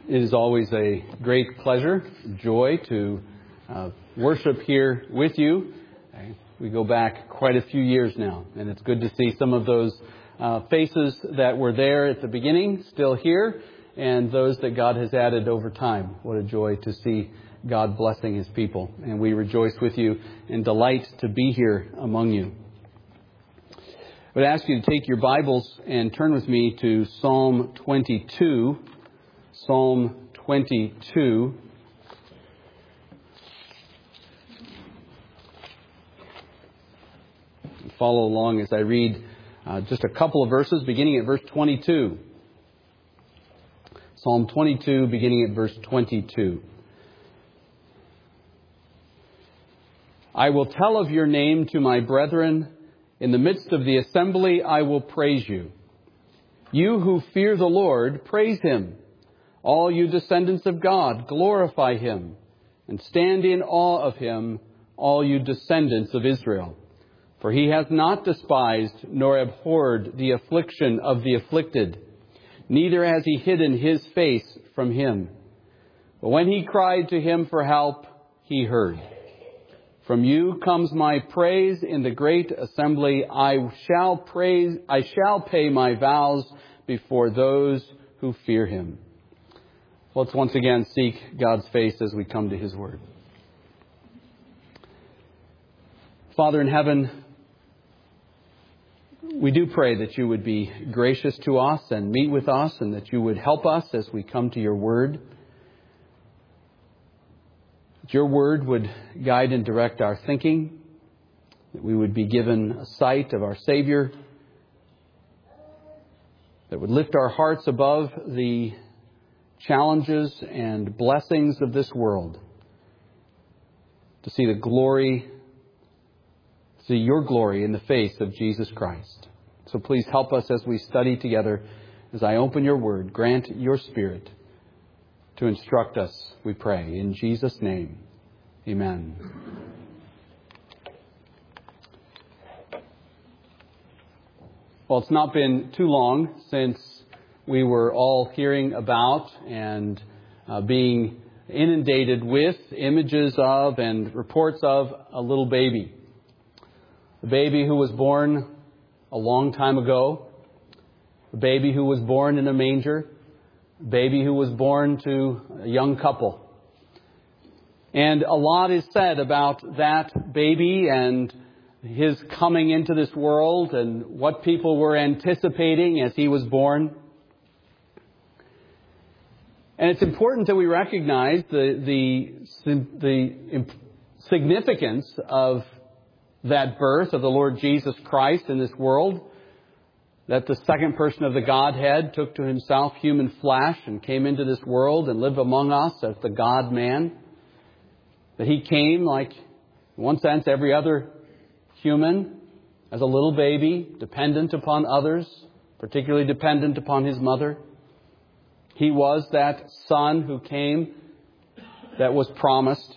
It is always a great pleasure, joy to worship here with you. We go back quite a few years now, and it's good to see some of those faces that were there at the beginning still here, and those that God has added over time. What a joy to see God blessing His people, and we rejoice with you and delight to be here among you. I would ask you to take your Bibles and turn with me to Psalm 22. Psalm 22. Follow along as I read just a couple of verses, beginning at verse 22. Psalm 22, beginning at verse 22. I will tell of your name to my brethren. In the midst of the assembly, I will praise you. You who fear the Lord, praise Him. All you descendants of God, glorify Him. And stand in awe of Him, all you descendants of Israel. For He has not despised nor abhorred the affliction of the afflicted. Neither has He hidden His face from him. But when he cried to Him for help, He heard. From you comes my praise in the great assembly. I shall pay my vows before those who fear Him. Let's once again seek God's face as we come to His Word. Father in heaven, we do pray that you would be gracious to us and meet with us, and that you would help us as we come to your Word. That your Word would guide and direct our thinking, that we would be given a sight of our Savior, that would lift our hearts above the challenges and blessings of this world, to see the glory, see your glory in the face of Jesus Christ. So please help us as we study together. As I open your word, grant your Spirit to instruct us, we pray. In Jesus' name, amen. Well, it's not been too long since we were all hearing about and being inundated with images of and reports of a little baby. A baby who was born a long time ago. A baby who was born in a manger. A baby who was born to a young couple. And a lot is said about that baby and his coming into this world and what people were anticipating as he was born. And it's important that we recognize the significance of that birth of the Lord Jesus Christ in this world, that the second person of the Godhead took to Himself human flesh and came into this world and lived among us as the God-man, that He came like, in one sense, every other human, as a little baby, dependent upon others, particularly dependent upon His mother. He was that Son who came that was promised.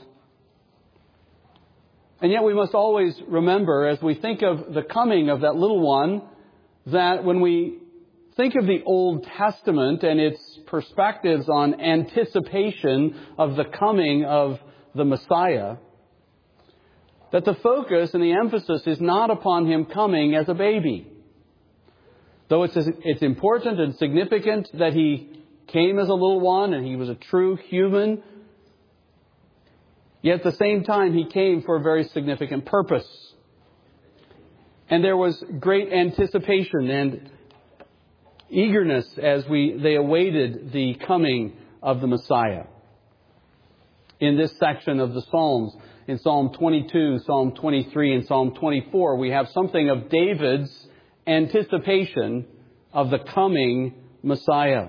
And yet we must always remember, as we think of the coming of that little one, that when we think of the Old Testament and its perspectives on anticipation of the coming of the Messiah, that the focus and the emphasis is not upon Him coming as a baby. Though it's important and significant that He came as a little one and He was a true human, yet at the same time He came for a very significant purpose. And there was great anticipation and eagerness as they awaited the coming of the Messiah. In this section of the Psalms, in Psalm 22, Psalm 23, and Psalm 24, we have something of David's anticipation of the coming Messiah.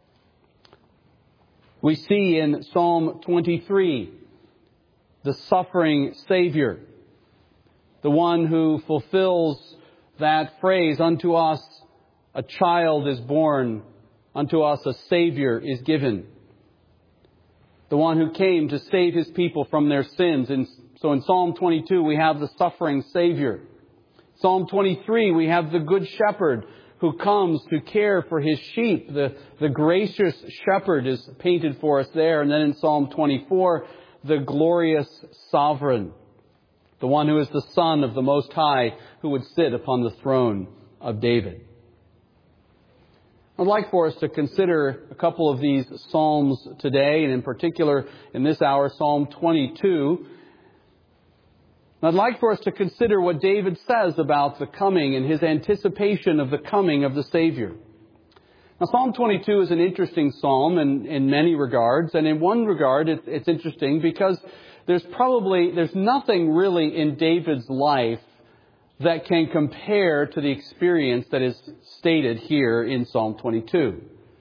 We see in Psalm 23 the suffering Savior, the one who fulfills that phrase, unto us a child is born, unto us a Savior is given. The one who came to save His people from their sins. And so in Psalm 22 we have the suffering Savior. Psalm 23 we have the Good Shepherd who comes to care for his sheep. The gracious shepherd is painted for us there. And then in Psalm 24, the glorious sovereign, the one who is the Son of the Most High, who would sit upon the throne of David. I'd like for us to consider a couple of these Psalms today, and in particular in this hour, Psalm 22. I'd like for us to consider what David says about the coming and his anticipation of the coming of the Savior. Now, Psalm 22 is an interesting psalm in many regards, and in one regard it's interesting because there's nothing really in David's life that can compare to the experience that is stated here in Psalm 22.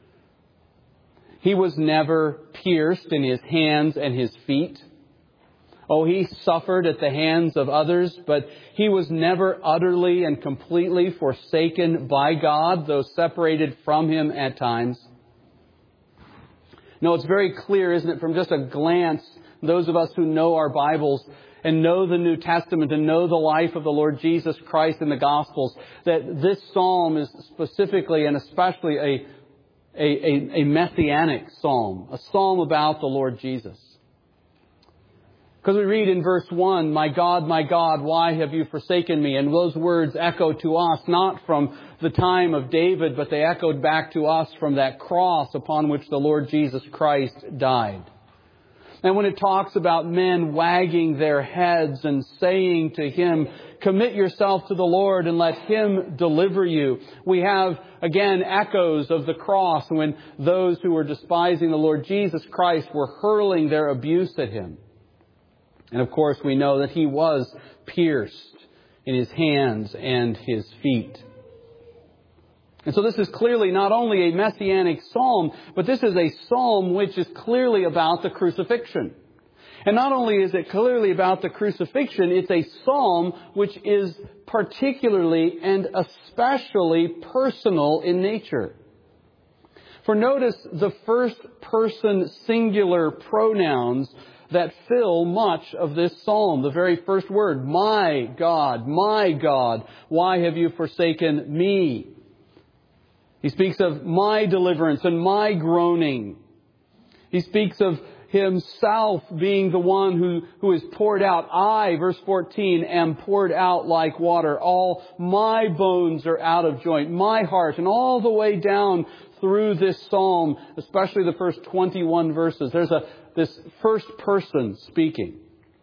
He was never pierced in his hands and his feet. Oh, he suffered at the hands of others, but he was never utterly and completely forsaken by God, though separated from Him at times. No, it's very clear, isn't it, from just a glance, those of us who know our Bibles and know the New Testament and know the life of the Lord Jesus Christ in the Gospels, that this psalm is specifically and especially a messianic psalm, a psalm about the Lord Jesus. Because we read in verse 1, my God, why have you forsaken me? And those words echo to us, not from the time of David, but they echoed back to us from that cross upon which the Lord Jesus Christ died. And when it talks about men wagging their heads and saying to Him, commit yourself to the Lord and let Him deliver you, we have, again, echoes of the cross when those who were despising the Lord Jesus Christ were hurling their abuse at Him. And of course, we know that He was pierced in His hands and His feet. And so this is clearly not only a messianic psalm, but this is a psalm which is clearly about the crucifixion. And not only is it clearly about the crucifixion, it's a psalm which is particularly and especially personal in nature. For notice the first person singular pronouns that fill much of this psalm. The very first word, my God, why have you forsaken me? He speaks of my deliverance and my groaning. He speaks of Himself being the one who is poured out. I, verse 14, am poured out like water. All my bones are out of joint. My heart, and all the way down through this psalm, especially the first 21 verses, there's this first person speaking.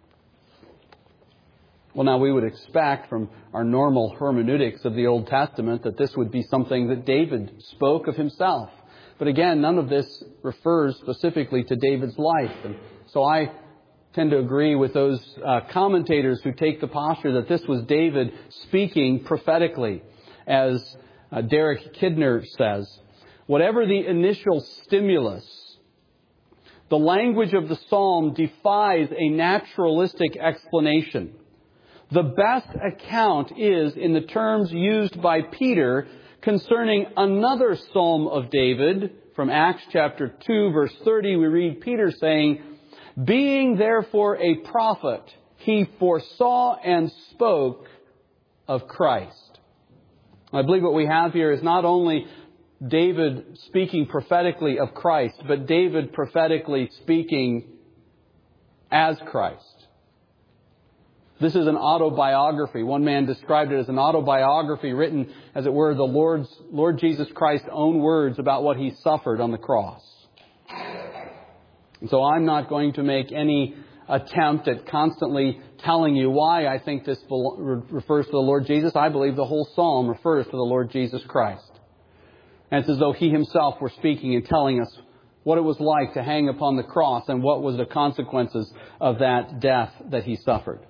Well, now we would expect from our normal hermeneutics of the Old Testament that this would be something that David spoke of himself. But again, none of this refers specifically to David's life. And so I tend to agree with those commentators who take the posture that this was David speaking prophetically. As Derek Kidner says, whatever the initial stimulus, the language of the psalm defies a naturalistic explanation. The best account is in the terms used by Peter concerning another psalm of David. From Acts chapter 2, verse 30, we read Peter saying, being therefore a prophet, he foresaw and spoke of Christ. I believe what we have here is not only David speaking prophetically of Christ, but David prophetically speaking as Christ. This is an autobiography. One man described it as an autobiography written, as it were, the Lord Jesus Christ's own words about what He suffered on the cross. And so I'm not going to make any attempt at constantly telling you why I think this refers to the Lord Jesus. I believe the whole psalm refers to the Lord Jesus Christ. And it's as though He Himself were speaking and telling us what it was like to hang upon the cross and what was the consequences of that death that He suffered.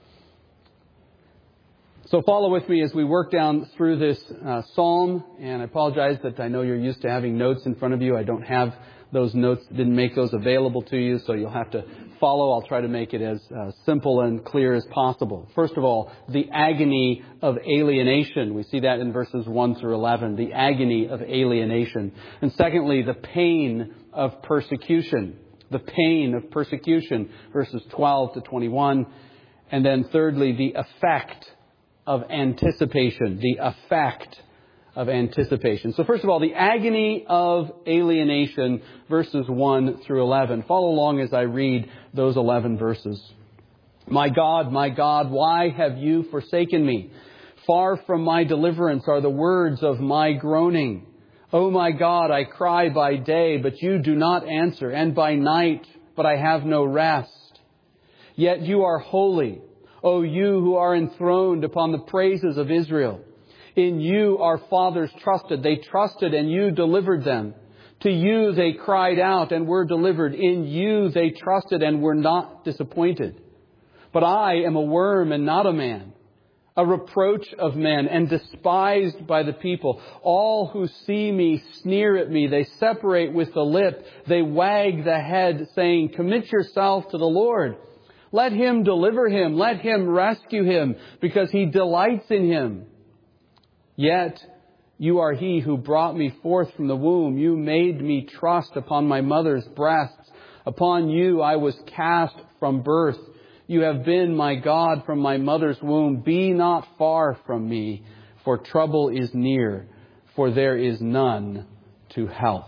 So follow with me as we work down through this psalm. And I apologize that I know you're used to having notes in front of you. I don't have those notes, didn't make those available to you, so you'll have to follow. I'll try to make it as simple and clear as possible. First of all, the agony of alienation. We see that in verses 1 through 11, the agony of alienation. And secondly, the pain of persecution. The pain of persecution, verses 12 to 21. And then thirdly, the effect of anticipation, the effect of anticipation. So first of all, the agony of alienation, verses 1 through 11. Follow along as I read those 11 verses. My God, why have you forsaken me? Far from my deliverance are the words of my groaning. O my God, I cry by day, but you do not answer, and by night, but I have no rest. Yet you are holy, O you who are enthroned upon the praises of Israel. In you our fathers trusted. They trusted and you delivered them. To you they cried out and were delivered. In you they trusted and were not disappointed. But I am a worm and not a man, a reproach of men and despised by the people. All who see me sneer at me. They separate with the lip. They wag the head, saying, commit yourself to the Lord. Let Him deliver him. Let Him rescue him, because He delights in him. Yet you are He who brought me forth from the womb. You made me trust upon my mother's breasts. Upon you I was cast from birth. You have been my God from my mother's womb. Be not far from me, for trouble is near, for there is none to help.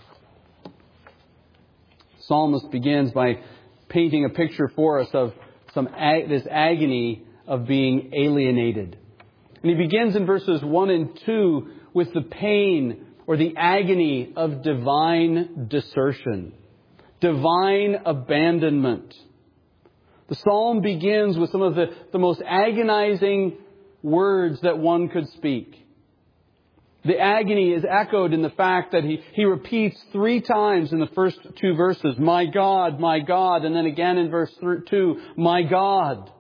The psalmist begins by painting a picture for us of this agony of being alienated. And he begins in verses 1 and 2 with the pain or the agony of divine desertion, divine abandonment. The psalm begins with some of the most agonizing words that one could speak. The agony is echoed in the fact that he repeats 3 times in the first 2 verses, my God, and then again in verse 2, my God.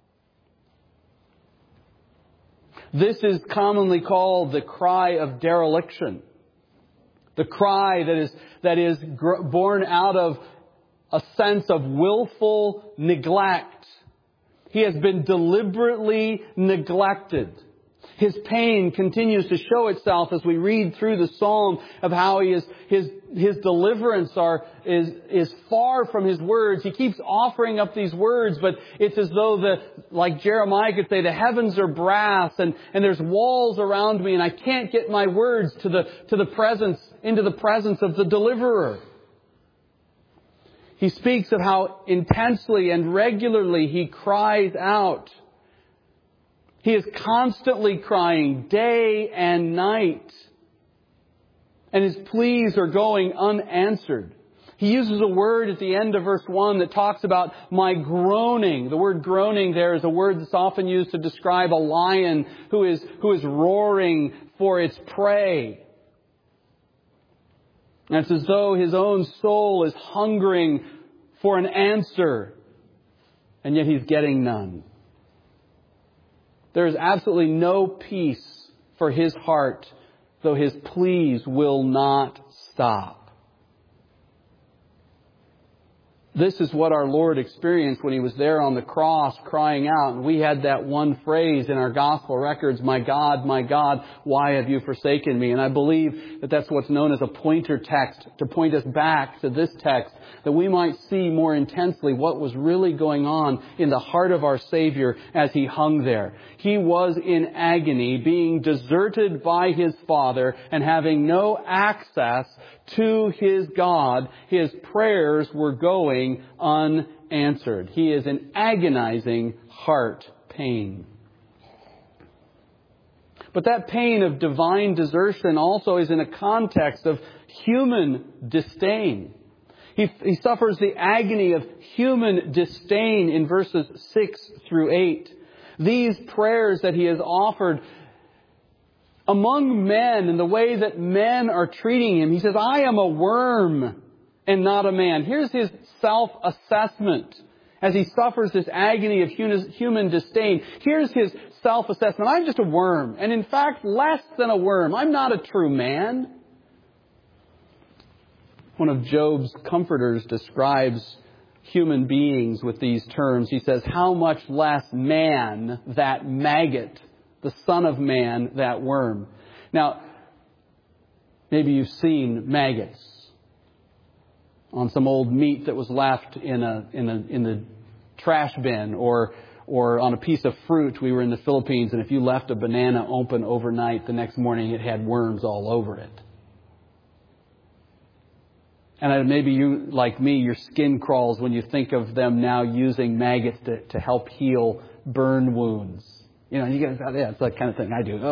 This is commonly called the cry of dereliction. The cry that is born out of a sense of willful neglect. He has been deliberately neglected. His pain continues to show itself as we read through the psalm of how his deliverance is far from his words. He keeps offering up these words, but it's as though like Jeremiah could say, the heavens are brass and there's walls around me and I can't get my words into the presence of the deliverer. He speaks of how intensely and regularly he cries out. He is constantly crying day and night. And his pleas are going unanswered. He uses a word at the end of verse 1 that talks about my groaning. The word groaning there is a word that's often used to describe a lion who is roaring for its prey. And it's as though his own soul is hungering for an answer, and yet he's getting none. There is absolutely no peace for his heart, though his pleas will not stop. This is what our Lord experienced when He was there on the cross crying out. And we had that one phrase in our gospel records, my God, why have you forsaken me? And I believe that that's what's known as a pointer text to point us back to this text, that we might see more intensely what was really going on in the heart of our Savior as He hung there. He was in agony, being deserted by His Father and having no access to His God. His prayers were going unanswered. He is in agonizing heart pain. But that pain of divine desertion also is in a context of human disdain. He suffers the agony of human disdain in verses 6 through 8. These prayers that he has offered among men and the way that men are treating him. He says, I am a worm and not a man. Here's his self-assessment as he suffers this agony of human disdain. Here's his self-assessment. I'm just a worm. And in fact, less than a worm. I'm not a true man. One of Job's comforters describes human beings with these terms. He says, how much less man, that maggot, the son of man, that worm. Now, maybe you've seen maggots on some old meat that was left in the trash bin or or on a piece of fruit. We were in the Philippines, and if you left a banana open overnight, the next morning it had worms all over it. And maybe you, like me, your skin crawls when you think of them now using maggots to help heal burn wounds. You know, you get, yeah, it's that kind of thing I do.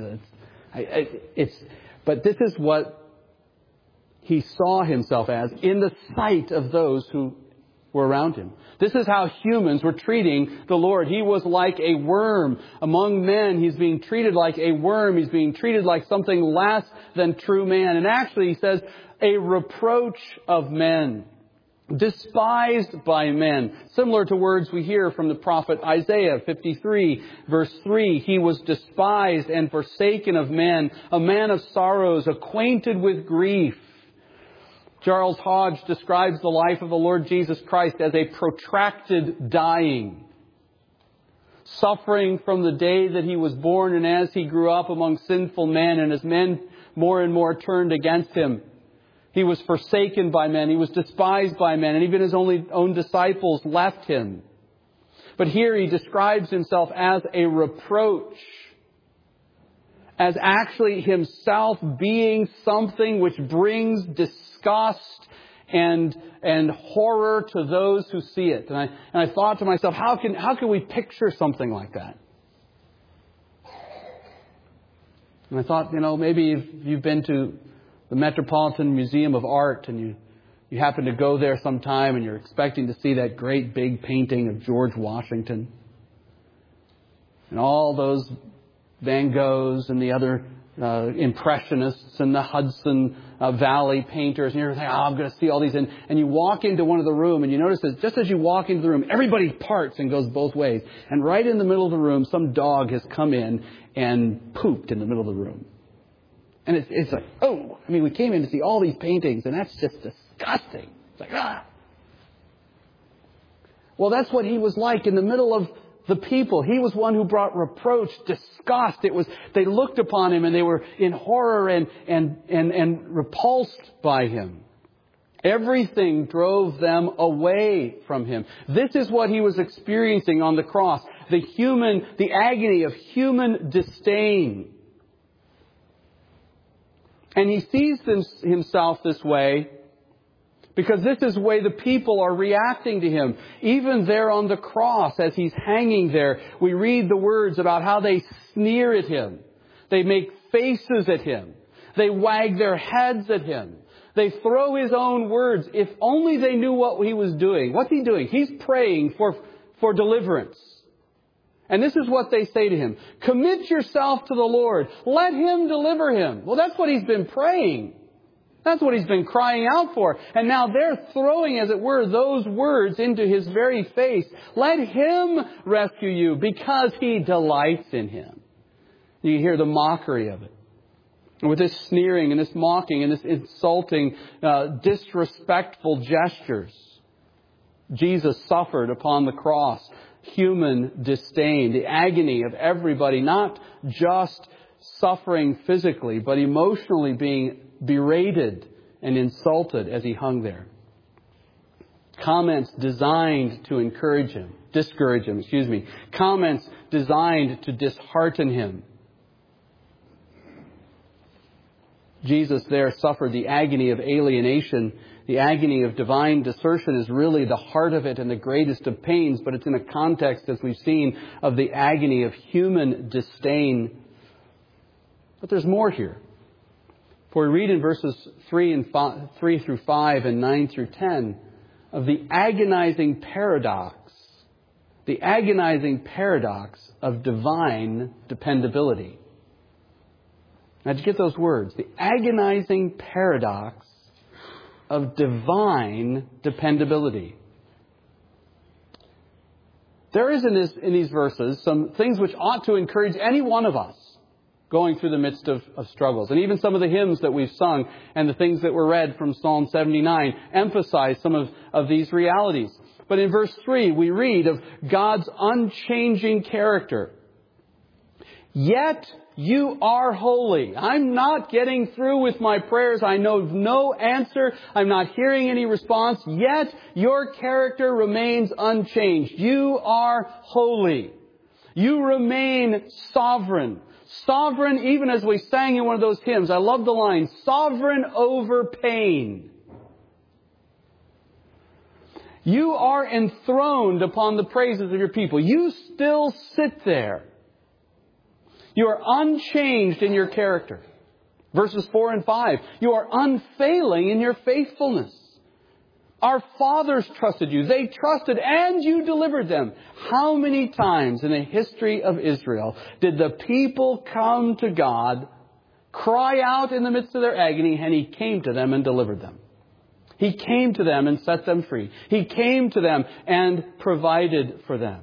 But this is what he saw himself as in the sight of those who were around him. This is how humans were treating the Lord. He was like a worm. Among men, he's being treated like a worm. He's being treated like something less than true man. And actually, he says, a reproach of men. Despised by men. Similar to words we hear from the prophet Isaiah 53, verse 3. He was despised and forsaken of men, a man of sorrows, acquainted with grief. Charles Hodge describes the life of the Lord Jesus Christ as a protracted dying. Suffering from the day that he was born and as he grew up among sinful men and as men more and more turned against him. He was forsaken by men. He was despised by men. And even his own disciples left him. But here he describes himself as a reproach. As actually himself being something which brings disgust and horror to those who see it. And I thought to myself, how can we picture something like that? And I thought, maybe if you've been to the Metropolitan Museum of Art and you happen to go there sometime and you're expecting to see that great big painting of George Washington and all those Van Goghs and the other Impressionists and the Hudson Valley painters, and you're thinking, I'm going to see all these. And you walk into one of the room, and you notice that just as you walk into the room, everybody parts and goes both ways. And right in the middle of the room, some dog has come in and pooped in the middle of the room. And it's like, we came in to see all these paintings, and that's just disgusting. It's like, Well, that's what he was like in the middle of the people. He was one who brought reproach, disgust. They looked upon him and they were in horror and repulsed by him. Everything drove them away from him. This is what he was experiencing on the cross. The agony of human disdain. And he sees himself this way because this is the way the people are reacting to him. Even there on the cross, as he's hanging there, we read the words about how they sneer at him. They make faces at him. They wag their heads at him. They throw his own words. If only they knew what he was doing. What's he doing? He's praying for deliverance. And this is what they say to him. Commit yourself to the Lord. Let him deliver him. Well, that's what he's been praying. That's what he's been crying out for. And now they're throwing, as it were, those words into his very face. Let him rescue you because he delights in him. You hear the mockery of it. And with this sneering and this mocking and this insulting, disrespectful gestures, Jesus suffered upon the cross human disdain, the agony of everybody, not just suffering physically, but emotionally being berated and insulted as he hung there. Comments designed to discourage him. Comments designed to dishearten him. Jesus there suffered the agony of alienation. The agony of divine desertion is really the heart of it and the greatest of pains, but it's in a context, as we've seen, of the agony of human disdain. But there's more here. For we read in verses 3 through 5 and 9 through 10 of the agonizing paradox of divine dependability. Now, did you get those words? The agonizing paradox of divine dependability. There is in these verses some things which ought to encourage any one of us going through the midst of struggles. And even some of the hymns that we've sung and the things that were read from Psalm 79 emphasize some of these realities. But in verse 3, we read of God's unchanging character. Yet You are holy. I'm not getting through with my prayers. I know no answer. I'm not hearing any response. Yet your character remains unchanged. You are holy. You remain sovereign. Sovereign, even as we sang in one of those hymns. I love the line, sovereign over pain. You are enthroned upon the praises of your people. You still sit there. You are unchanged in your character. Verses 4 and 5. You are unfailing in your faithfulness. Our fathers trusted you. They trusted and you delivered them. How many times in the history of Israel did the people come to God, cry out in the midst of their agony, and He came to them and delivered them? He came to them and set them free. He came to them and provided for them.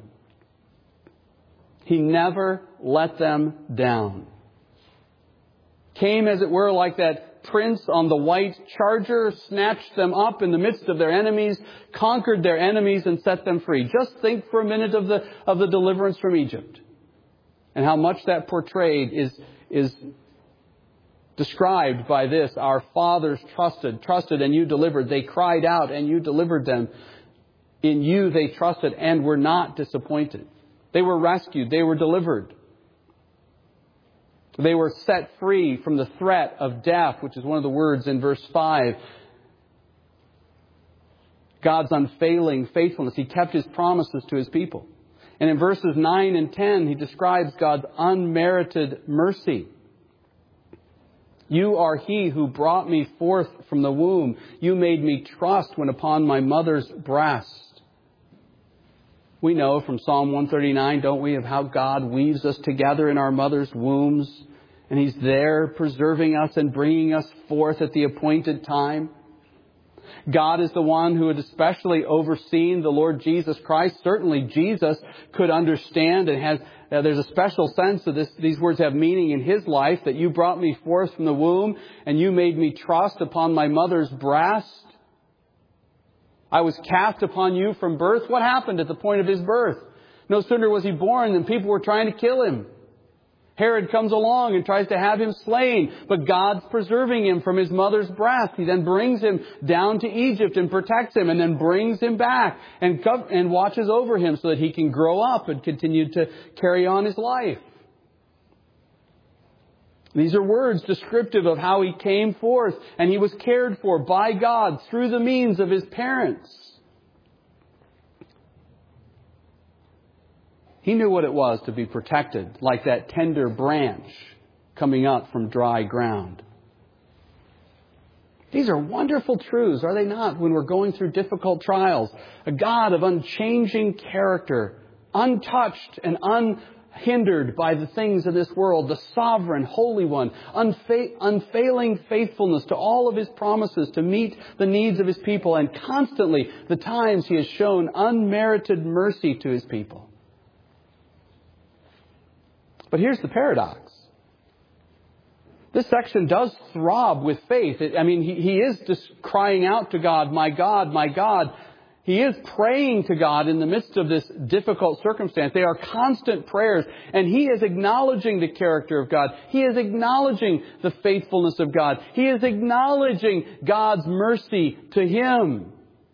He never let them down. Came, as it were, like that prince on the white charger, snatched them up in the midst of their enemies, conquered their enemies, and set them free. Just think for a minute of the deliverance from Egypt, and how much that portrayed is described by this. Our fathers trusted, and you delivered. They cried out, and you delivered them. In you they trusted, and were not disappointed. They were rescued. They were delivered. They were set free from the threat of death, which is one of the words in verse 5. God's unfailing faithfulness. He kept His promises to His people. And in verses 9 and 10, He describes God's unmerited mercy. You are He who brought me forth from the womb. You made me trust when upon my mother's breast. We know from Psalm 139, don't we, of how God weaves us together in our mother's wombs. And He's there preserving us and bringing us forth at the appointed time. God is the one who had especially overseen the Lord Jesus Christ. Certainly Jesus could understand and there's a special sense that these words have meaning in His life, that you brought me forth from the womb and you made me trust upon my mother's breast. I was cast upon you from birth. What happened at the point of His birth? No sooner was He born than people were trying to kill Him. Herod comes along and tries to have Him slain, but God's preserving Him from His mother's breast. He then brings Him down to Egypt and protects Him, and then brings Him back and watches over Him so that He can grow up and continue to carry on His life. These are words descriptive of how He came forth and He was cared for by God through the means of His parents. He knew what it was to be protected like that tender branch coming up from dry ground. These are wonderful truths, are they not, when we're going through difficult trials? A God of unchanging character, untouched and unhindered by the things of this world, the sovereign, holy one, unfailing faithfulness to all of His promises to meet the needs of His people, and constantly the times He has shown unmerited mercy to His people. But here's the paradox. This section does throb with faith. He is just crying out to God, my God, my God. He is praying to God in the midst of this difficult circumstance. They are constant prayers. And he is acknowledging the character of God. He is acknowledging the faithfulness of God. He is acknowledging God's mercy to him.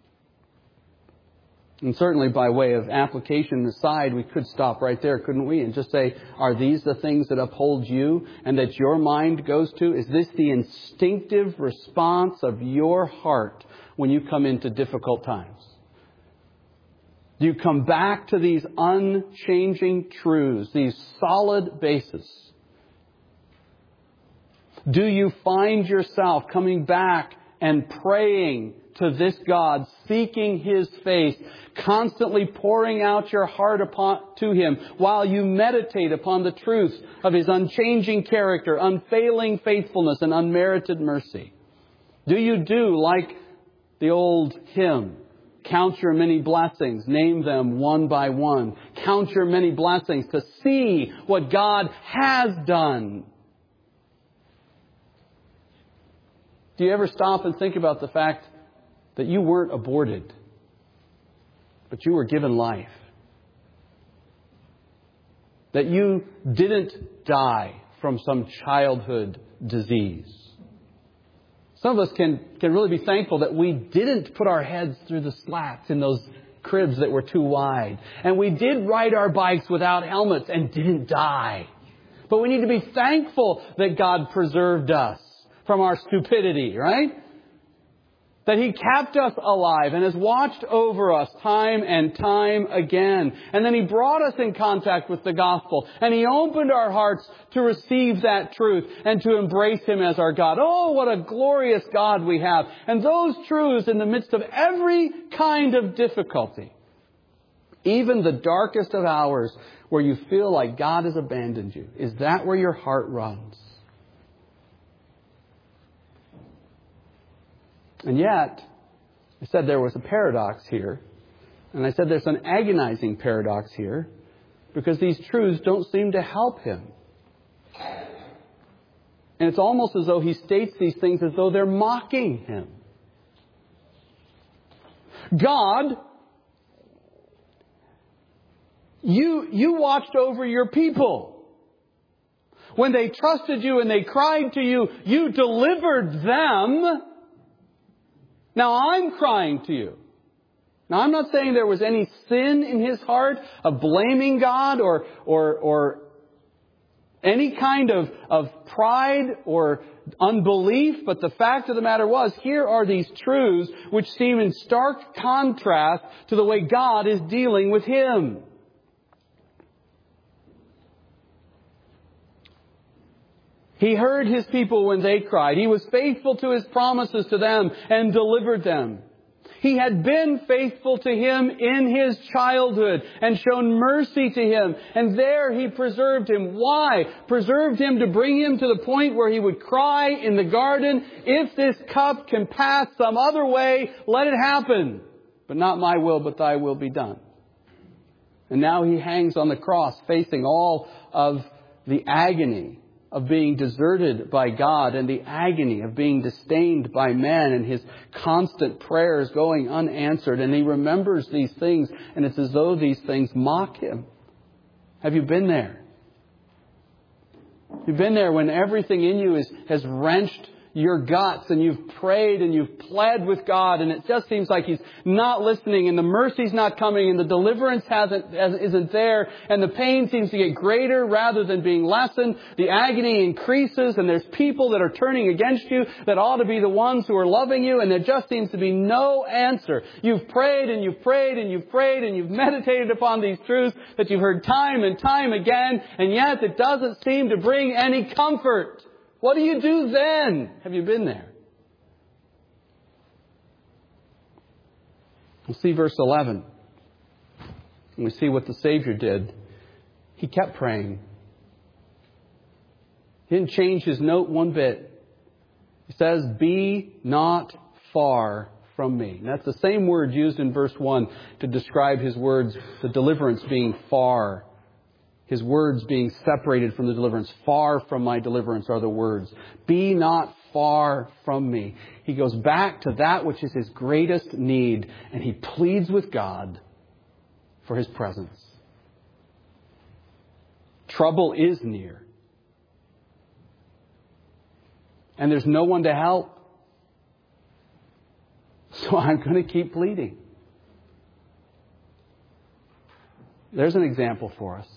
And certainly by way of application aside, we could stop right there, couldn't we? And just say, are these the things that uphold you and that your mind goes to? Is this the instinctive response of your heart when you come into difficult times? Do you come back to these unchanging truths, these solid bases? Do you find yourself coming back and praying to this God, seeking His face, constantly pouring out your heart to Him while you meditate upon the truths of His unchanging character, unfailing faithfulness, and unmerited mercy? Do you do like the old hymn, count your many blessings, name them one by one. Count your many blessings to see what God has done. Do you ever stop and think about the fact that you weren't aborted, but you were given life? That you didn't die from some childhood disease. Some of us can really be thankful that we didn't put our heads through the slats in those cribs that were too wide. And we did ride our bikes without helmets and didn't die. But we need to be thankful that God preserved us from our stupidity, right? That He kept us alive and has watched over us time and time again. And then He brought us in contact with the gospel. And He opened our hearts to receive that truth and to embrace Him as our God. Oh, what a glorious God we have. And those truths in the midst of every kind of difficulty, even the darkest of hours where you feel like God has abandoned you, is that where your heart runs? And yet, I said there was a paradox here. And I said there's an agonizing paradox here because these truths don't seem to help him. And it's almost as though he states these things as though they're mocking him. God, you watched over your people. When they trusted you and they cried to you, you delivered them. Now I'm crying to you. Now I'm not saying there was any sin in his heart of blaming God or any kind of pride or unbelief, but the fact of the matter was, here are these truths which seem in stark contrast to the way God is dealing with him. He heard his people when they cried. He was faithful to his promises to them and delivered them. He had been faithful to him in his childhood and shown mercy to him. And there he preserved him. Why? Preserved him to bring him to the point where he would cry in the garden, if this cup can pass some other way, let it happen. But not my will, but thy will be done. And now he hangs on the cross facing all of the agony of being deserted by God and the agony of being disdained by men and his constant prayers going unanswered. And he remembers these things and it's as though these things mock him. Have you been there? You've been there when everything in you has wrenched your guts and you've prayed and you've pled with God and it just seems like He's not listening and the mercy's not coming and the deliverance isn't there and the pain seems to get greater rather than being lessened. The agony increases and there's people that are turning against you that ought to be the ones who are loving you and there just seems to be no answer. You've prayed and you've prayed and you've prayed and you've meditated upon these truths that you've heard time and time again and yet it doesn't seem to bring any comfort. What do you do then? Have you been there? We'll see verse 11. And we see what the Savior did. He kept praying. He didn't change his note one bit. He says, be not far from me. And that's the same word used in verse 1 to describe his words, the deliverance being far. His words being separated from the deliverance. Far from my deliverance are the words. Be not far from me. He goes back to that which is his greatest need. And he pleads with God for his presence. Trouble is near. And there's no one to help. So I'm going to keep pleading. There's an example for us.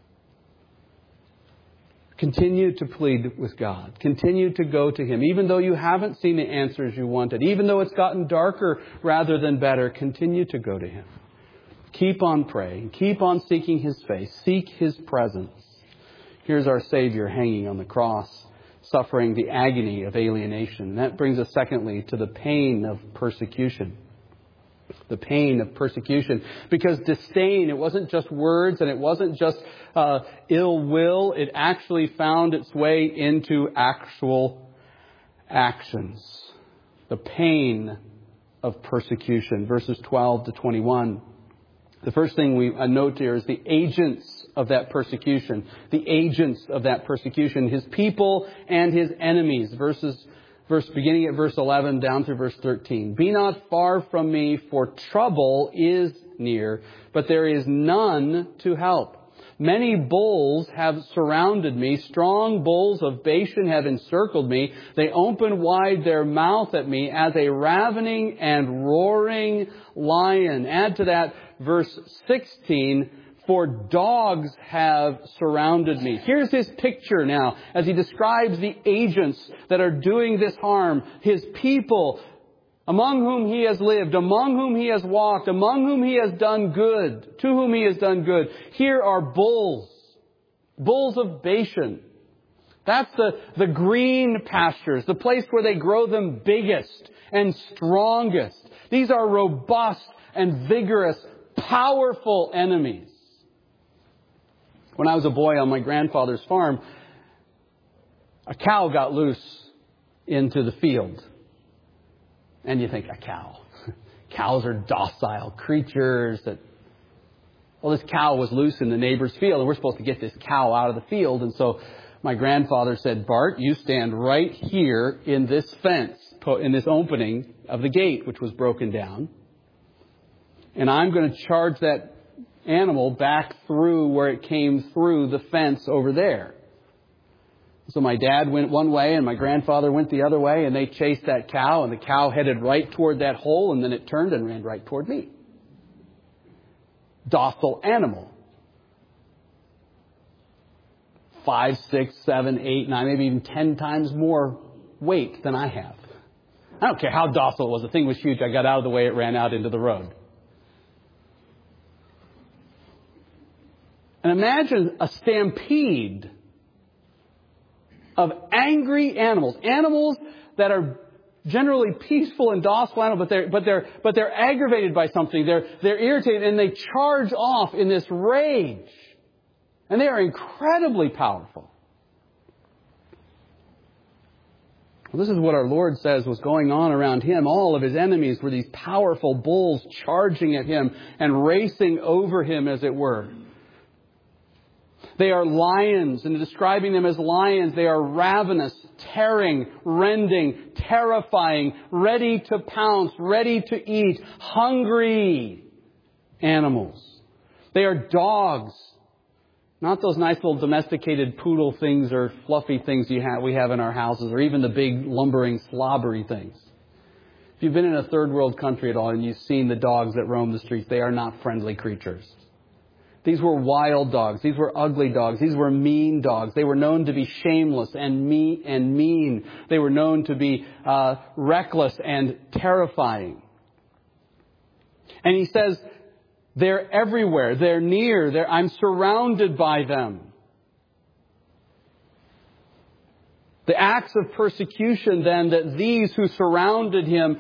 Continue to plead with God. Continue to go to Him. Even though you haven't seen the answers you wanted. Even though it's gotten darker rather than better. Continue to go to Him. Keep on praying. Keep on seeking His face. Seek His presence. Here's our Savior hanging on the cross, suffering the agony of alienation. And that brings us secondly to the pain of persecution. The pain of persecution. Because disdain, it wasn't just words and it wasn't just ill will. It actually found its way into actual actions. The pain of persecution. Verses 12 to 21. The first thing we note here is the agents of that persecution. The agents of that persecution. His people and his enemies. Beginning at verse 11 down through verse 13. Be not far from me, for trouble is near, but there is none to help. Many bulls have surrounded me. Strong bulls of Bashan have encircled me. They open wide their mouth at me as a ravening and roaring lion. Add to that verse 16, for dogs have surrounded me. Here's his picture now as he describes the agents that are doing this harm. His people, among whom he has lived, among whom he has walked, among whom he has done good, to whom he has done good. Here are bulls, bulls of Bashan. That's the green pastures, the place where they grow them biggest and strongest. These are robust and vigorous, powerful enemies. When I was a boy on my grandfather's farm, a cow got loose into the field. And you think, a cow. Cows are docile creatures. Well, this cow was loose in the neighbor's field, and we're supposed to get this cow out of the field. And so my grandfather said, Bart, you stand right here in this fence, in this opening of the gate, which was broken down. And I'm going to charge that animal back through where it came through the fence over there. So my dad went one way and my grandfather went the other way, and they chased that cow, and the cow headed right toward that hole, and then it turned and ran right toward me. Docile animal. 5, 6, 7, 8, 9, maybe even 10 times more weight than I have. I don't care how docile it was. The thing was huge. I got out of the way. It ran out into the road. And imagine a stampede of angry animals. Animals that are generally peaceful and docile animals, but they're aggravated by something. They're irritated, and they charge off in this rage. And they are incredibly powerful. Well, this is what our Lord says was going on around him. All of his enemies were these powerful bulls charging at him and racing over him, as it were. They are lions, and describing them as lions, they are ravenous, tearing, rending, terrifying, ready to pounce, ready to eat, hungry animals. They are dogs, not those nice little domesticated poodle things or fluffy things we have in our houses, or even the big lumbering slobbery things. If you've been in a third world country at all and you've seen the dogs that roam the streets, they are not friendly creatures. These were wild dogs. These were ugly dogs. These were mean dogs. They were known to be shameless and mean. They were known to be reckless and terrifying. And he says, they're everywhere. They're near. I'm surrounded by them. The acts of persecution, then, that these who surrounded him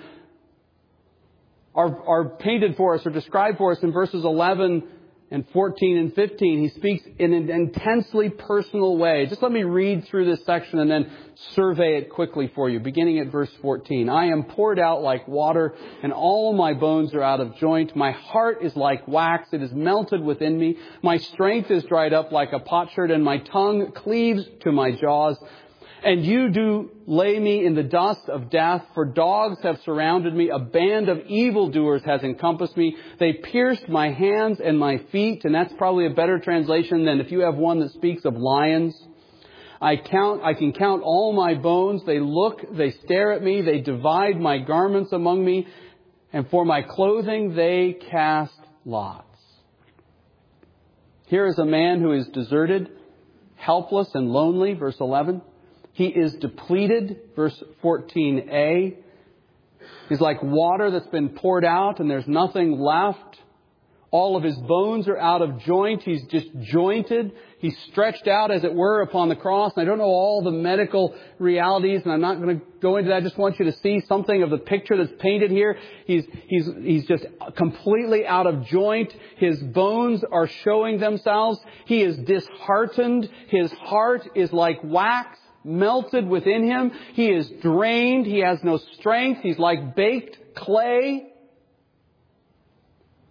are painted for us or described for us in verses 11 and 14 and 15, he speaks in an intensely personal way. Just let me read through this section and then survey it quickly for you, beginning at verse 14. I am poured out like water, and all my bones are out of joint. My heart is like wax. It is melted within me. My strength is dried up like a potsherd, and my tongue cleaves to my jaws. And you do lay me in the dust of death, for dogs have surrounded me. A band of evildoers has encompassed me. They pierced my hands and my feet. And that's probably a better translation than if you have one that speaks of lions. I can count all my bones. They look, they stare at me. They divide my garments among me. And for my clothing, they cast lots. Here is a man who is deserted, helpless and lonely, verse 11. He is depleted, verse 14a. He's like water that's been poured out and there's nothing left. All of his bones are out of joint. He's just jointed. He's stretched out, as it were, upon the cross. And I don't know all the medical realities, and I'm not going to go into that. I just want you to see something of the picture that's painted here. He's just completely out of joint. His bones are showing themselves. He is disheartened. His heart is like wax, melted within him. He is drained. He has no strength. He's like baked clay.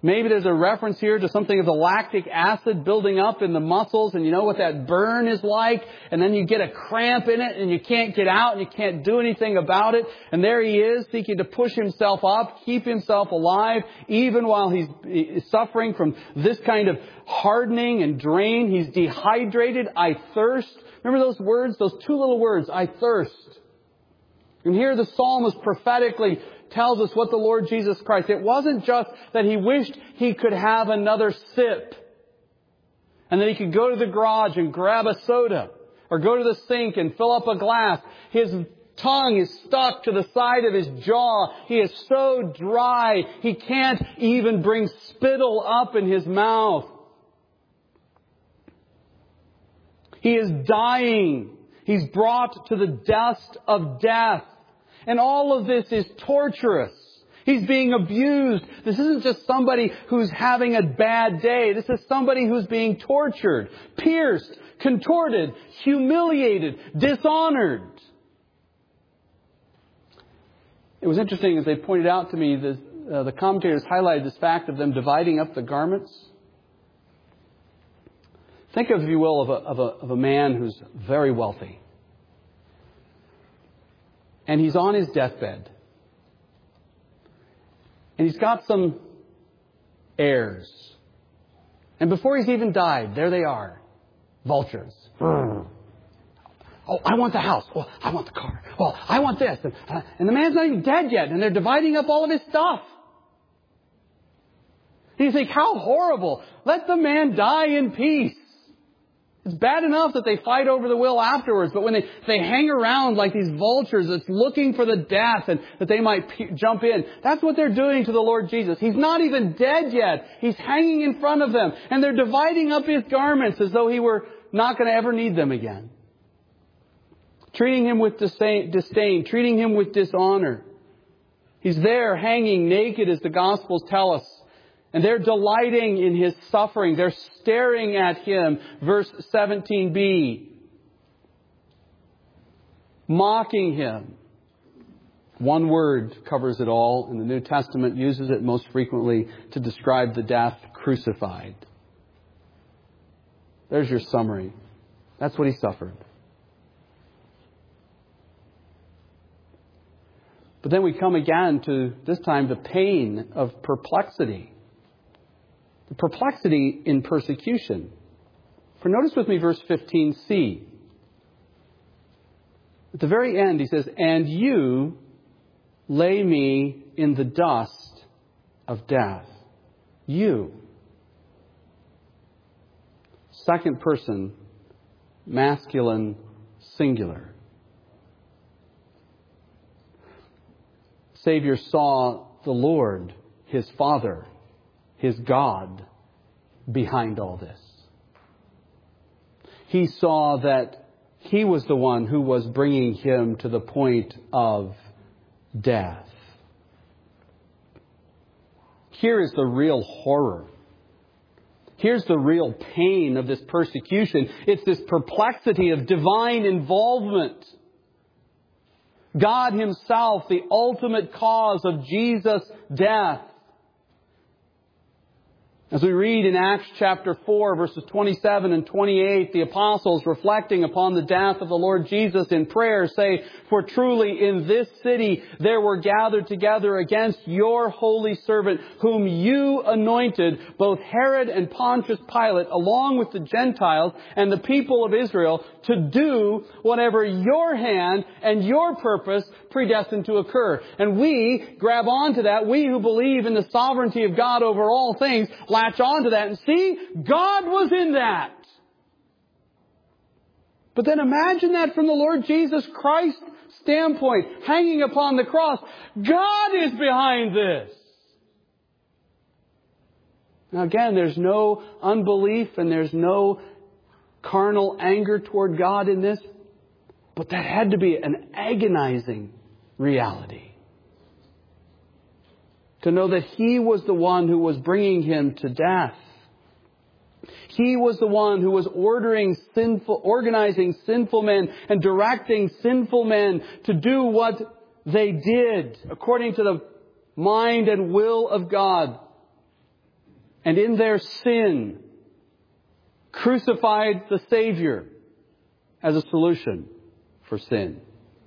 Maybe there's a reference here to something of the lactic acid building up in the muscles, and you know what that burn is like, and then you get a cramp in it and you can't get out and you can't do anything about it. And there he is seeking to push himself up, keep himself alive, even while he's suffering from this kind of hardening and drain. He's dehydrated. I thirst. Remember those words, those two little words, I thirst. And here the psalmist prophetically tells us what the Lord Jesus Christ, it wasn't just that he wished he could have another sip and that he could go to the garage and grab a soda or go to the sink and fill up a glass. His tongue is stuck to the side of his jaw. He is so dry, he can't even bring spittle up in his mouth. He is dying. He's brought to the dust of death. And all of this is torturous. He's being abused. This isn't just somebody who's having a bad day. This is somebody who's being tortured, pierced, contorted, humiliated, dishonored. It was interesting as they pointed out to me, the commentators highlighted this fact of them dividing up the garments. Think of, if you will, of a man who's very wealthy. And he's on his deathbed. And he's got some heirs. And before he's even died, there they are. Vultures. Oh, I want the house. Oh, I want the car. Oh, I want this. And the man's not even dead yet. And they're dividing up all of his stuff. And you think, how horrible. Let the man die in peace. It's bad enough that they fight over the will afterwards, but when they hang around like these vultures that's looking for the death and that they might jump in, that's what they're doing to the Lord Jesus. He's not even dead yet. He's hanging in front of them, and they're dividing up his garments as though he were not going to ever need them again. Treating him with disdain, treating him with dishonor. He's there hanging naked, as the Gospels tell us. And they're delighting in his suffering. They're staring at him. Verse 17b. Mocking him. One word covers it all, and the New Testament uses it most frequently to describe the death: crucified. There's your summary. That's what he suffered. But then we come again to, this time, the pain of perplexity. The perplexity in persecution. For notice with me verse 15c. At the very end he says, and you lay me in the dust of death. You. Second person, masculine, singular. Savior saw the Lord, his Father, his God, behind all this. He saw that he was the one who was bringing him to the point of death. Here is the real horror. Here's the real pain of this persecution. It's this perplexity of divine involvement. God himself, the ultimate cause of Jesus' death. As we read in Acts chapter 4, verses 27 and 28, the apostles, reflecting upon the death of the Lord Jesus in prayer, say, for truly in this city there were gathered together against your holy servant, whom you anointed, both Herod and Pontius Pilate, along with the Gentiles and the people of Israel, to do whatever your hand and your purpose predestined to occur. And we grab onto that. We who believe in the sovereignty of God over all things, latch onto that and see, God was in that. But then imagine that from the Lord Jesus Christ's standpoint, hanging upon the cross. God is behind this. Now again, there's no unbelief and there's no carnal anger toward God in this, but that had to be an agonizing reality. To know that he was the one who was bringing him to death. He was the one who was organizing sinful men and directing sinful men to do what they did according to the mind and will of God. and in their sin crucified the Savior as a solution for sin.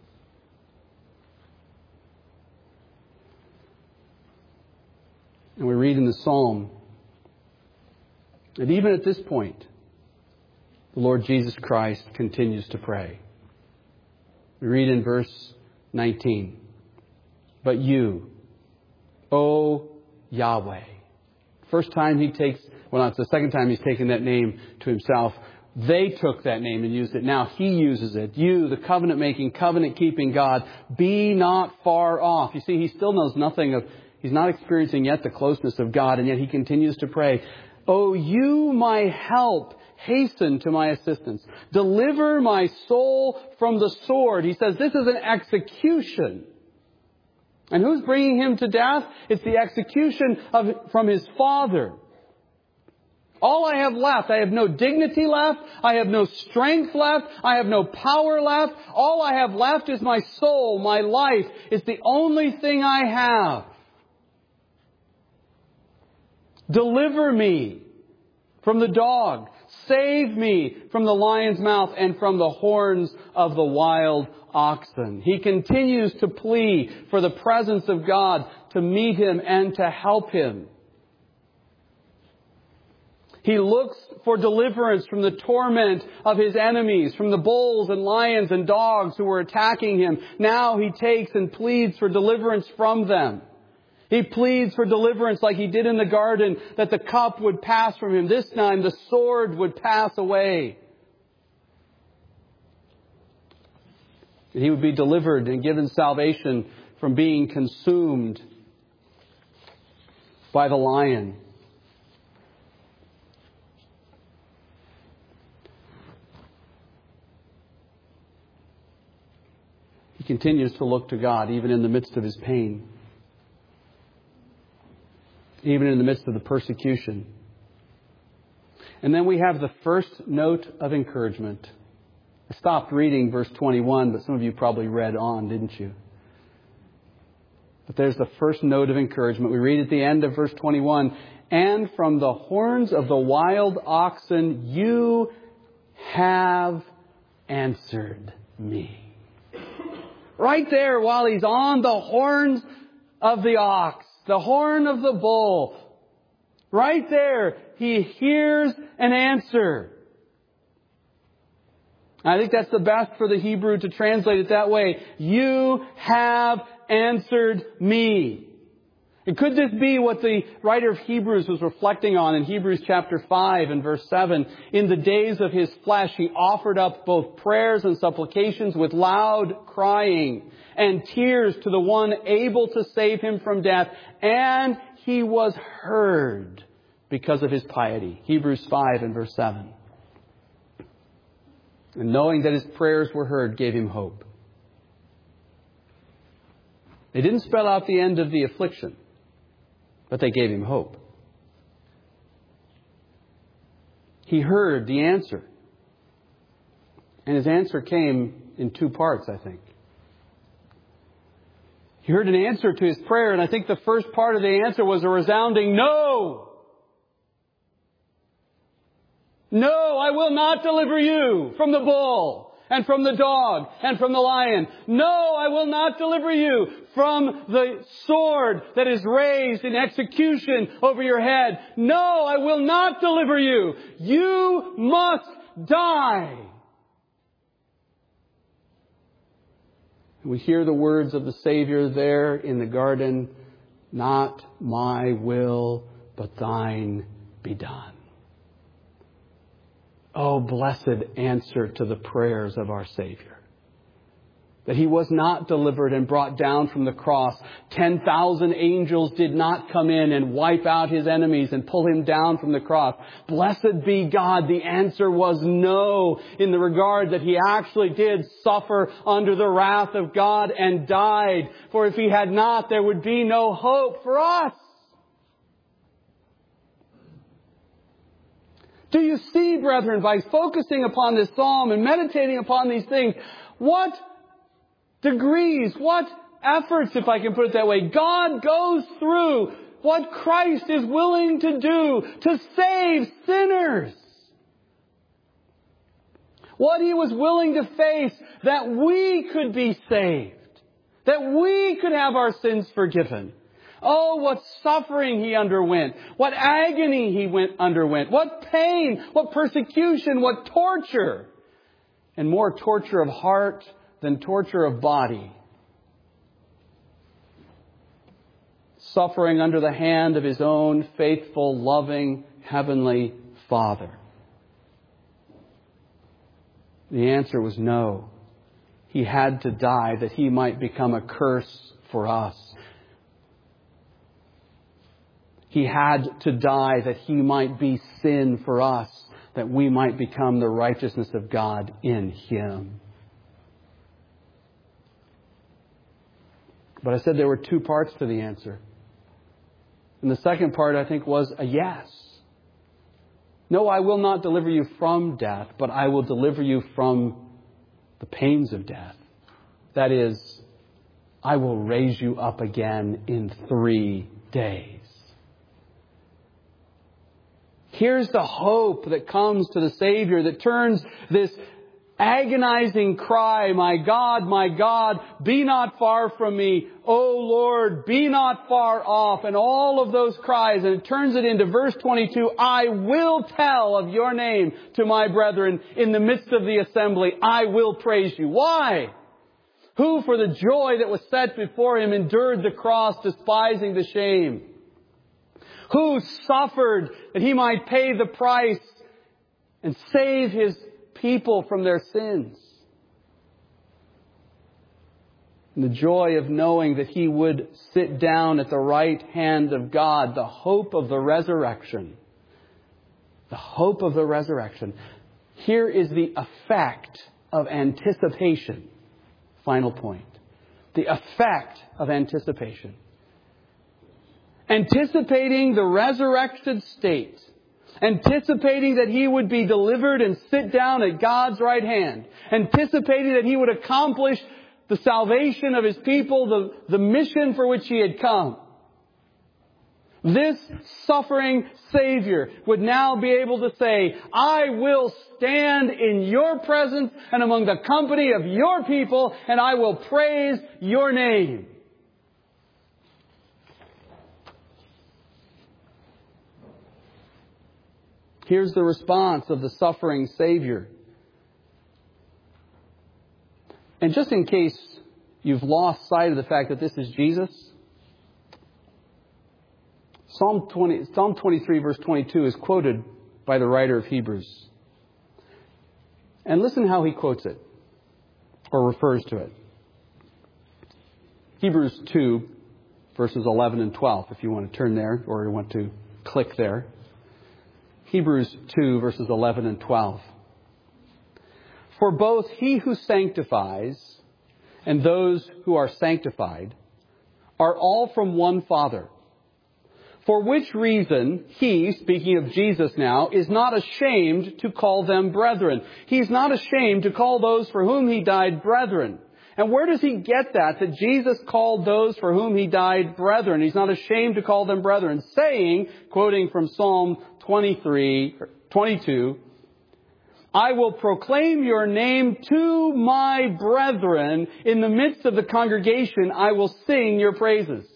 And we read in the Psalm that even at this point, the Lord Jesus Christ continues to pray. We read in verse 19, "But you, O Yahweh." First time he takes, well, not the second time he's taken that name to himself. They took that name and used it. Now he uses it. You, the covenant-making, covenant-keeping God, be not far off. You see, he still knows nothing of, he's not experiencing yet the closeness of God, and yet he continues to pray. "O you, my help, hasten to my assistance. Deliver my soul from the sword." He says this is an execution. And who's bringing him to death? It's the execution from his father. All I have left, I have no dignity left. I have no strength left. I have no power left. All I have left is my soul, my life. It's the only thing I have. Deliver me from the dog. Save me from the lion's mouth and from the horns of the wild oxen. He continues to plead for the presence of God to meet him and to help him. He looks for deliverance from the torment of his enemies, from the bulls and lions and dogs who were attacking him. Now he takes and pleads for deliverance from them. He pleads for deliverance like he did in the garden, that the cup would pass from him. This time the sword would pass away. He would be delivered and given salvation from being consumed by the lion. He continues to look to God even in the midst of his pain, even in the midst of the persecution. And then we have the first note of encouragement. I stopped reading verse 21, but some of you probably read on, didn't you? But there's the first note of encouragement. We read at the end of verse 21, "And from the horns of the wild oxen you have answered me." Right there, while he's on the horns of the ox, the horn of the bull, right there, he hears an answer. I think that's the best for the Hebrew to translate it that way. You have answered me. And could this be what the writer of Hebrews was reflecting on in Hebrews chapter 5 and verse 7? In the days of his flesh, he offered up both prayers and supplications with loud crying and tears to the one able to save him from death. And he was heard because of his piety. Hebrews 5 and verse 7. And knowing that his prayers were heard gave him hope. They didn't spell out the end of the affliction, but they gave him hope. He heard the answer. And his answer came in two parts, I think. He heard an answer to his prayer, and I think the first part of the answer was a resounding no. No, I will not deliver you from the bull and from the dog and from the lion. No, I will not deliver you from the sword that is raised in execution over your head. No, I will not deliver you. You must die. We hear the words of the Savior there in the garden, "Not my will, but thine be done." Oh, blessed answer to the prayers of our Savior. That he was not delivered and brought down from the cross. 10,000 angels did not come in and wipe out his enemies and pull him down from the cross. Blessed be God. The answer was no, in the regard that he actually did suffer under the wrath of God and died. For if he had not, there would be no hope for us. Do you see, brethren, by focusing upon this psalm and meditating upon these things, what degrees, what efforts, if I can put it that way, God goes through what Christ is willing to do to save sinners. What He was willing to face that we could be saved. That we could have our sins forgiven. Oh, what suffering He underwent. What agony He underwent. What pain, what persecution, what torture. And more torture of heart than torture of body. Suffering under the hand of His own faithful, loving, heavenly Father. The answer was no. He had to die that He might become a curse for us. He had to die that He might be sin for us, that we might become the righteousness of God in Him. But I said there were two parts to the answer. And the second part, I think, was a yes. No, I will not deliver you from death, but I will deliver you from the pains of death. That is, I will raise you up again in 3 days. Here's the hope that comes to the Savior that turns this agonizing cry, my God, be not far from me. O Lord, be not far off. And all of those cries, and it turns it into verse 22, I will tell of your name to my brethren in the midst of the assembly. I will praise you. Why? Who for the joy that was set before Him endured the cross, despising the shame? Who suffered that He might pay the price and save His people from their sins? And the joy of knowing that He would sit down at the right hand of God, the hope of the resurrection. The hope of the resurrection. Here is the effect of anticipation. Final point. The effect of anticipation. Anticipating the resurrected state. Anticipating that He would be delivered and sit down at God's right hand. Anticipating that He would accomplish the salvation of His people, the mission for which He had come. This suffering Savior would now be able to say, I will stand in your presence and among the company of your people, and I will praise your name. Here's the response of the suffering Savior. And just in case you've lost sight of the fact that this is Jesus, Psalm 23 verse 22 is quoted by the writer of Hebrews. And listen how he quotes it, or refers to it. Hebrews 2 verses 11 and 12, if you want to turn there, or you want to click there. Hebrews 2 verses 11 and 12. For both He who sanctifies and those who are sanctified are all from one Father. For which reason He, speaking of Jesus now, is not ashamed to call them brethren. He's not ashamed to call those for whom He died brethren. And where does He get that Jesus called those for whom He died brethren? He's not ashamed to call them brethren, saying, quoting from Psalm 22, I will proclaim your name to my brethren. In the midst of the congregation, I will sing your praises.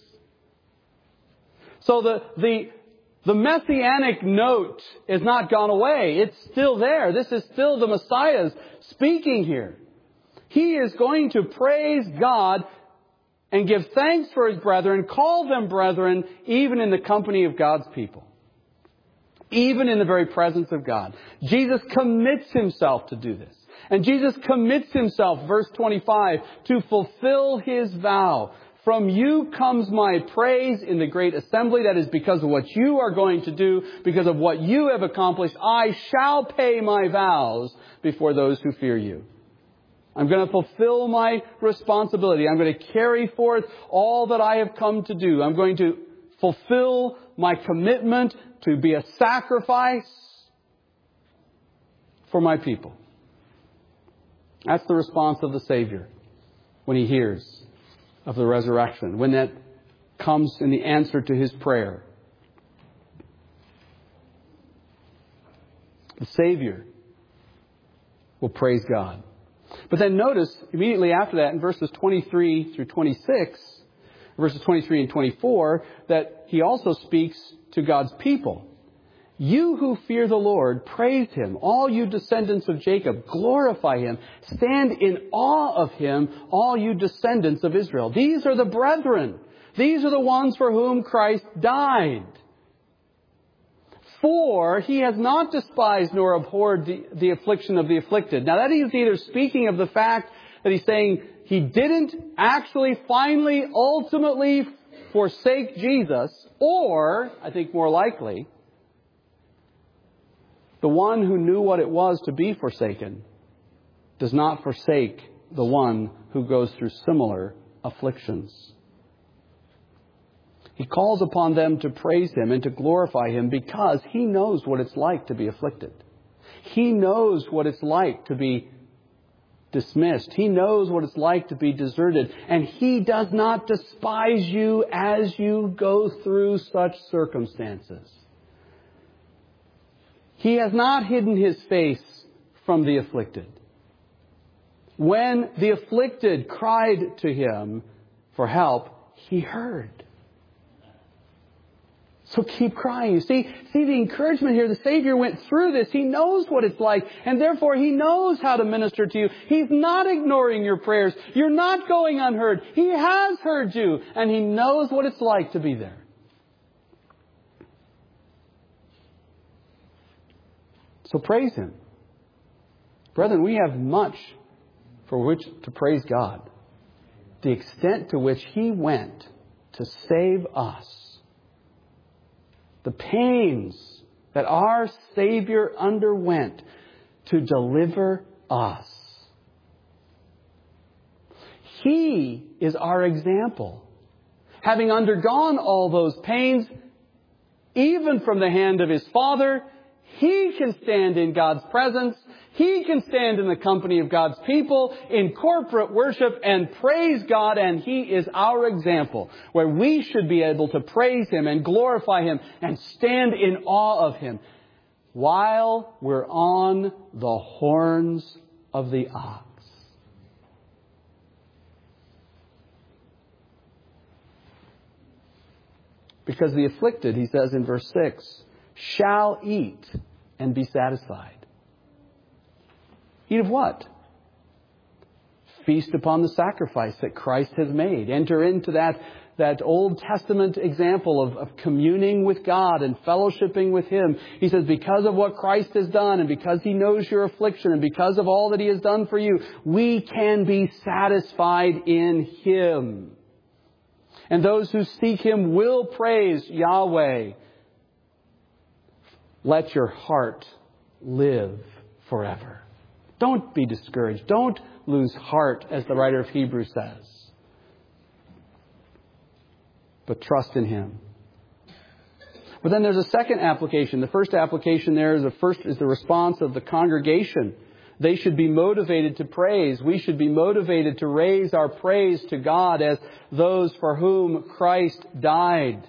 So the messianic note is not gone away. It's still there. This is still the Messiah speaking here. He is going to praise God and give thanks for His brethren, call them brethren, even in the company of God's people. Even in the very presence of God. Jesus commits Himself to do this. And Jesus commits Himself, verse 25, to fulfill His vow. From you comes my praise in the great assembly. That is because of what you are going to do, because of what you have accomplished. I shall pay my vows before those who fear you. I'm going to fulfill my responsibility. I'm going to carry forth all that I have come to do. I'm going to fulfill my commitment to be a sacrifice for my people. That's the response of the Savior when He hears of the resurrection. When that comes in the answer to his prayer. The Savior will praise God. But then notice immediately after that in verses 23 through 26, verses 23 and 24, that he also speaks to God's people. You who fear the Lord, praise Him. All you descendants of Jacob, glorify Him. Stand in awe of Him, all you descendants of Israel. These are the brethren. These are the ones for whom Christ died. For He has not despised nor abhorred the affliction of the afflicted. Now that is either speaking of the fact that He's saying He didn't actually, finally, ultimately forsake Jesus, or, I think more likely, the one who knew what it was to be forsaken does not forsake the one who goes through similar afflictions. He calls upon them to praise Him and to glorify Him because He knows what it's like to be afflicted. He knows what it's like to be dismissed. He knows what it's like to be deserted. And He does not despise you as you go through such circumstances. He has not hidden His face from the afflicted. When the afflicted cried to Him for help, He heard. So keep crying. You see the encouragement here. The Savior went through this. He knows what it's like. And therefore, He knows how to minister to you. He's not ignoring your prayers. You're not going unheard. He has heard you. And He knows what it's like to be there. So praise Him. Brethren, we have much for which to praise God. The extent to which He went to save us. The pains that our Savior underwent to deliver us. He is our example. Having undergone all those pains, even from the hand of His Father, He can stand in God's presence. He can stand in the company of God's people in corporate worship and praise God. And He is our example where we should be able to praise Him and glorify Him and stand in awe of Him while we're on the horns of the ox. Because the afflicted, He says in verse 6, shall eat and be satisfied. Eat of what? Feast upon the sacrifice that Christ has made. Enter into that Old Testament example of communing with God and fellowshipping with Him. He says, because of what Christ has done and because He knows your affliction and because of all that He has done for you, we can be satisfied in Him. And those who seek Him will praise Yahweh. Let your heart live forever. Don't be discouraged. Don't lose heart, as the writer of Hebrews says. But trust in Him. But then there's a second application. The first application there is the response of the congregation. They should be motivated to praise. We should be motivated to raise our praise to God as those for whom Christ died.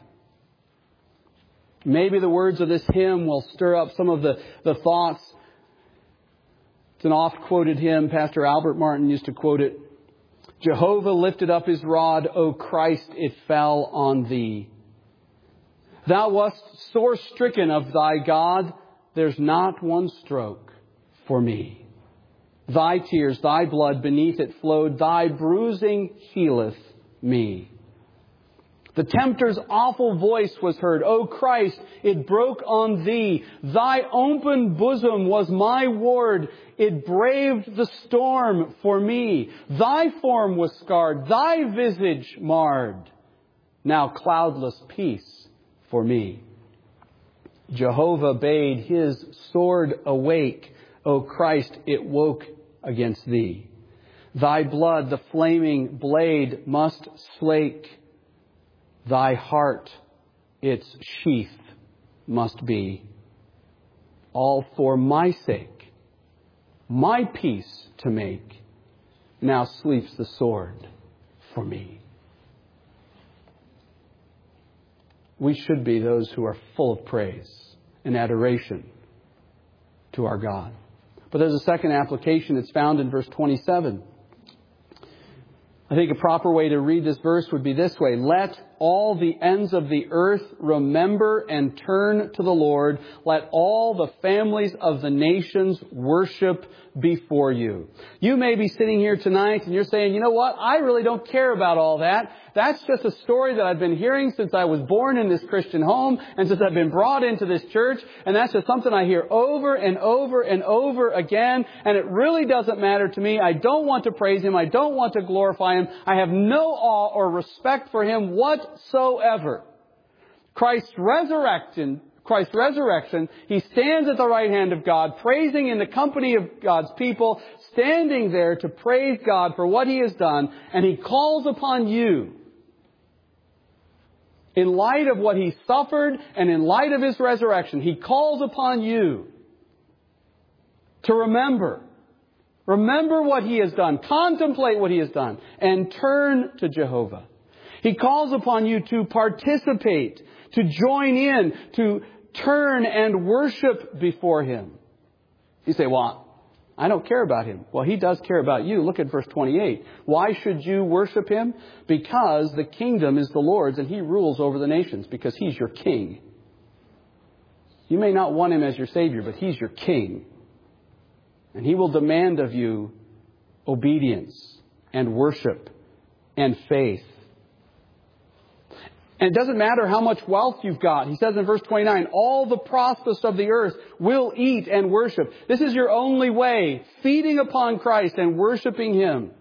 Maybe the words of this hymn will stir up some of the thoughts. It's an oft-quoted hymn. Pastor Albert Martin used to quote it. Jehovah lifted up His rod, O Christ, it fell on Thee. Thou wast sore stricken of Thy God, there's not one stroke for me. Thy tears, Thy blood beneath it flowed, Thy bruising healeth me. The tempter's awful voice was heard. O Christ, it broke on Thee. Thy open bosom was my ward. It braved the storm for me. Thy form was scarred, Thy visage marred. Now cloudless peace for me. Jehovah bade His sword awake. O Christ, it woke against Thee. Thy blood the flaming blade must slake. Thy heart its sheath must be. All for my sake, my peace to make. Now sleeps the sword for me. we should be those who are full of praise and adoration to our God. But there's a second application. It's found in verse 27. I think a proper way to read this verse would be this way. Let all the ends of the earth remember and turn to the Lord. Let all the families of the nations worship before you. You may be sitting here tonight and you're saying, you know what? I really don't care about all that. That's just a story that I've been hearing since I was born in this Christian home and since I've been brought into this church. And that's just something I hear over and over and over again. And it really doesn't matter to me. I don't want to praise Him. I don't want to glorify Him. I have no awe or respect for Him whatsoever. Christ's resurrection, He stands at the right hand of God, praising in the company of God's people, standing there to praise God for what He has done. And He calls upon you, in light of what He suffered and in light of His resurrection, He calls upon you to remember. Remember what He has done. Contemplate what He has done. And turn to Jehovah. He calls upon you to participate, to join in, to turn and worship before Him. You say, well, I don't care about Him. Well, He does care about you. Look at verse 28. Why should you worship Him? Because the kingdom is the Lord's and He rules over the nations, because He's your King. You may not want Him as your Savior, but He's your King. And He will demand of you obedience and worship and faith. And it doesn't matter how much wealth you've got. He says in verse 29, all the prosperous of the earth will eat and worship. This is your only way, feeding upon Christ and worshiping Him.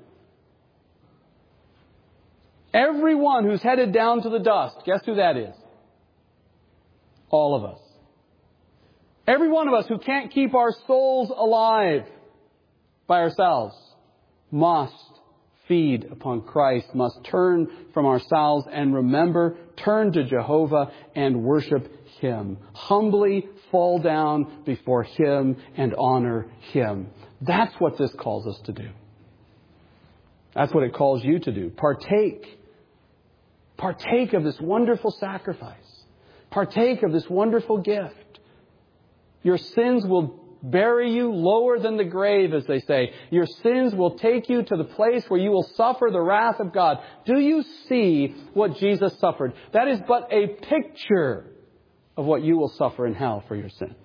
Everyone who's headed down to the dust, guess who that is? All of us. Every one of us who can't keep our souls alive by ourselves must feed upon Christ, must turn from ourselves and remember, turn to Jehovah and worship Him. Humbly fall down before Him and honor Him. That's what this calls us to do. That's what it calls you to do. Partake. Partake of this wonderful sacrifice. Partake of this wonderful gift. Your sins will bury you lower than the grave, as they say. Your sins will take you to the place where you will suffer the wrath of God. Do you see what Jesus suffered? That is but a picture of what you will suffer in hell for your sins.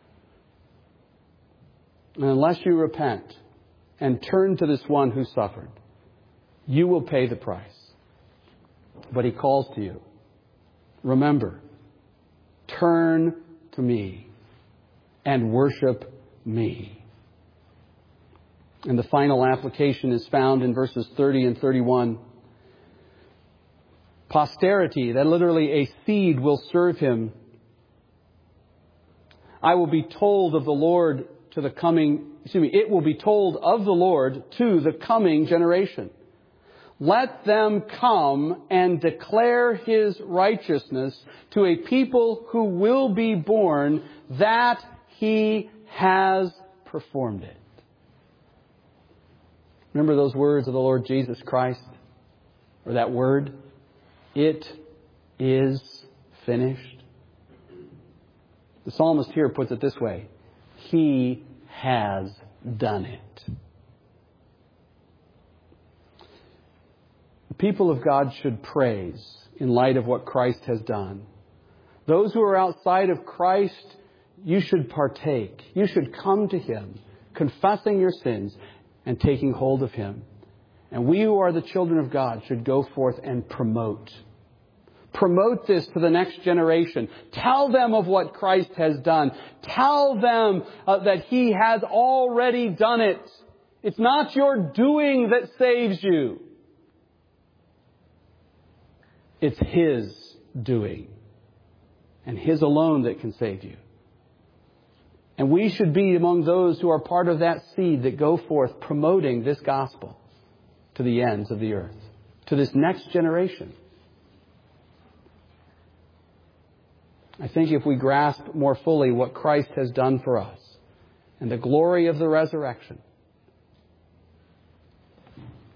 And unless you repent and turn to this one who suffered, you will pay the price. But He calls to you. Remember, turn to me and worship me. And the final application is found in verses 30 and 31. Posterity, that literally a seed, will serve Him. It will be told of the Lord to the coming generation. Let them come and declare His righteousness to a people who will be born, that He has performed it. Remember those words of the Lord Jesus Christ? Or that word? It is finished. The psalmist here puts it this way. He has done it. The people of God should praise in light of what Christ has done. Those who are outside of Christ, you should partake. You should come to Him, confessing your sins and taking hold of Him. And we who are the children of God should go forth and promote. Promote this to the next generation. Tell them of what Christ has done. Tell them that He has already done it. It's not your doing that saves you. It's His doing. And His alone that can save you. And we should be among those who are part of that seed that go forth promoting this gospel to the ends of the earth, to this next generation. I think if we grasp more fully what Christ has done for us and the glory of the resurrection,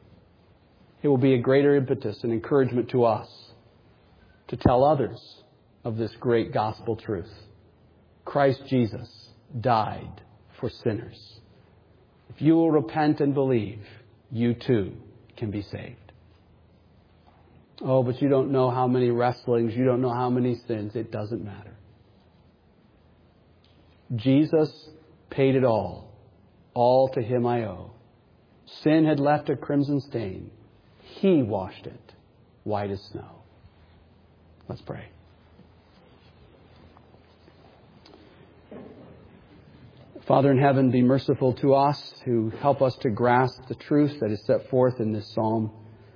it will be a greater impetus and encouragement to us to tell others of this great gospel truth. Christ Jesus died for sinners. If you will repent and believe, you too can be saved. Oh, but you don't know how many wrestlings, you don't know how many sins. It doesn't matter. Jesus paid it all. All to Him I owe. Sin had left a crimson stain. He washed it white as snow. Let's pray. Father in heaven, be merciful to us who help us to grasp the truth that is set forth in this psalm.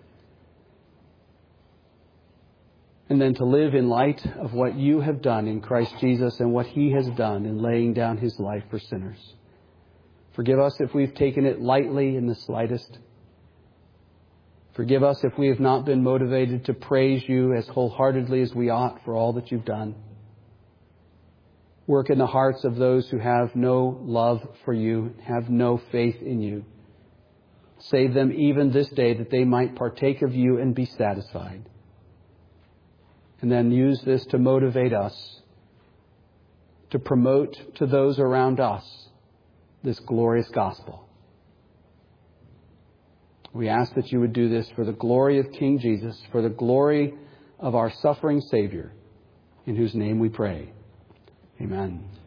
And then to live in light of what you have done in Christ Jesus and what He has done in laying down His life for sinners. Forgive us if we've taken it lightly in the slightest. Forgive us if we have not been motivated to praise you as wholeheartedly as we ought for all that you've done. Work in the hearts of those who have no love for you, have no faith in you. Save them even this day that they might partake of you and be satisfied. And then use this to motivate us, to promote to those around us this glorious gospel. We ask that you would do this for the glory of King Jesus, for the glory of our suffering Savior, in whose name we pray. Amen.